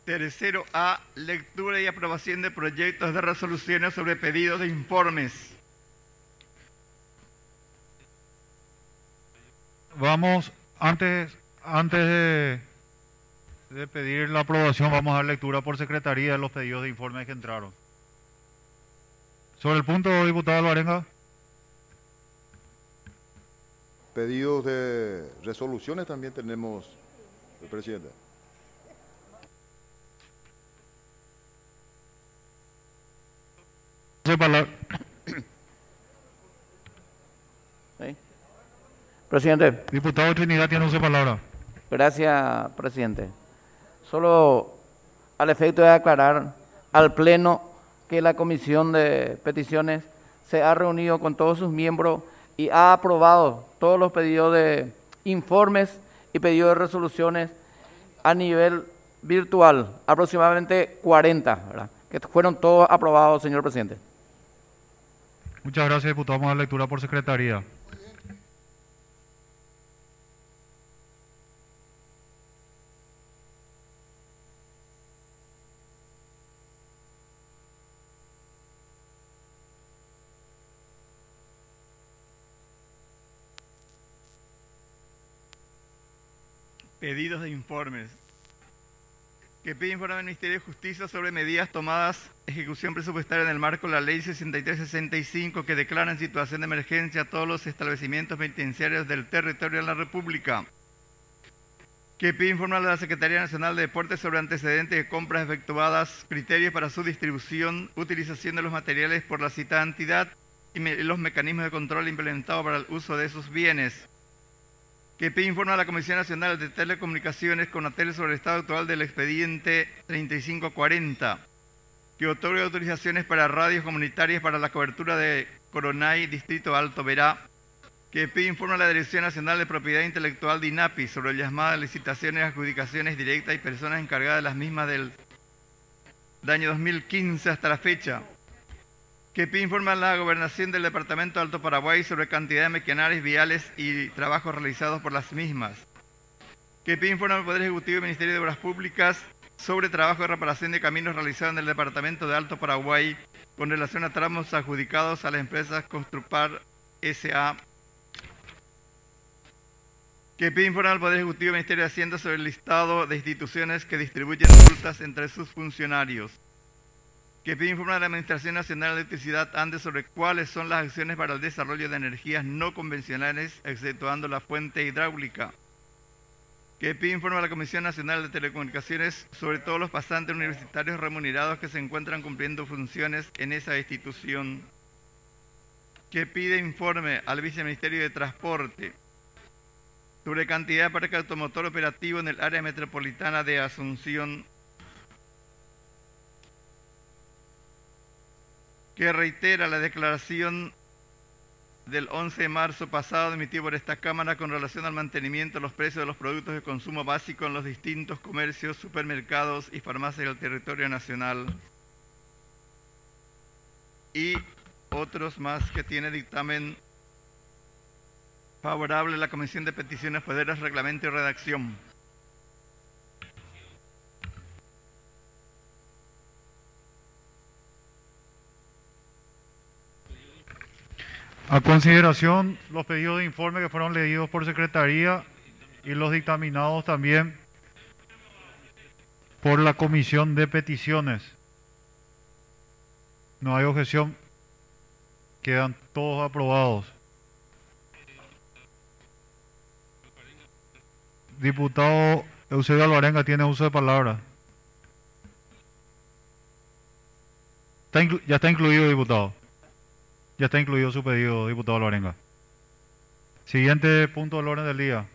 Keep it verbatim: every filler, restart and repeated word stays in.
Tercero A, lectura y aprobación de proyectos de resoluciones sobre pedidos de informes. Vamos, antes, antes de, de pedir la aprobación, vamos a dar lectura por secretaría de los pedidos de informes que entraron. Sobre el punto, diputado Alvarenga. Pedidos de resoluciones también tenemos, presidente. Uso de palabra. ¿Sí? Presidente. Diputado Trinidad tiene uso de palabra. Gracias, presidente. Solo al efecto de aclarar al Pleno que la Comisión de Peticiones se ha reunido con todos sus miembros y ha aprobado todos los pedidos de informes y pedidos de resoluciones a nivel virtual, aproximadamente cuarenta, ¿verdad? Que fueron todos aprobados, señor presidente. Muchas gracias, diputado. Vamos a dar lectura por secretaría. Pedidos de informes. Que pide informe al Ministerio de Justicia sobre medidas tomadas, ejecución presupuestaria en el marco de la Ley sesenta y tres sesenta y cinco que declara en situación de emergencia a todos los establecimientos penitenciarios del territorio de la República. Que pide informe a la Secretaría Nacional de Deportes sobre antecedentes de compras efectuadas, criterios para su distribución, utilización de los materiales por la citada entidad y me los mecanismos de control implementados para el uso de esos bienes. Que pide informe a la Comisión Nacional de Telecomunicaciones con Conatel sobre el estado actual del expediente treinta y cinco cuarenta. Que otorgue autorizaciones para radios comunitarias para la cobertura de Coronay, Distrito Alto Verá. Que pide informe a la Dirección Nacional de Propiedad Intelectual de INAPI sobre las llamadas licitaciones, adjudicaciones directas y personas encargadas de las mismas del año dos mil quince hasta la fecha. Que pide informe a la Gobernación del Departamento de Alto Paraguay sobre cantidad de maquinarias viales y trabajos realizados por las mismas. Que pide informe al Poder Ejecutivo y Ministerio de Obras Públicas sobre trabajo de reparación de caminos realizados en el Departamento de Alto Paraguay con relación a tramos adjudicados a las empresas Construpar S A Que pide informe al Poder Ejecutivo y Ministerio de Hacienda sobre el listado de instituciones que distribuyen multas entre sus funcionarios. Que pide informe a la Administración Nacional de Electricidad ANDE sobre cuáles son las acciones para el desarrollo de energías no convencionales, exceptuando la fuente hidráulica. Que pide informe a la Comisión Nacional de Telecomunicaciones sobre todos los pasantes universitarios remunerados que se encuentran cumpliendo funciones en esa institución. Que pide informe al Viceministerio de Transporte sobre cantidad de parque automotor operativo en el área metropolitana de Asunción. Que reitera la declaración del once de marzo pasado emitida por esta Cámara con relación al mantenimiento de los precios de los productos de consumo básico en los distintos comercios, supermercados y farmacias del territorio nacional. Y otros más que tiene dictamen favorable la Comisión de Peticiones, Poderes, Reglamento y Redacción. A consideración, los pedidos de informe que fueron leídos por secretaría y los dictaminados también por la Comisión de Peticiones. No hay objeción. Quedan todos aprobados. Diputado Eusebio Alvarenga tiene uso de palabra. Está inclu- ya está incluido, diputado. Ya está incluido su pedido, diputado Alvarenga. Siguiente punto del orden del día.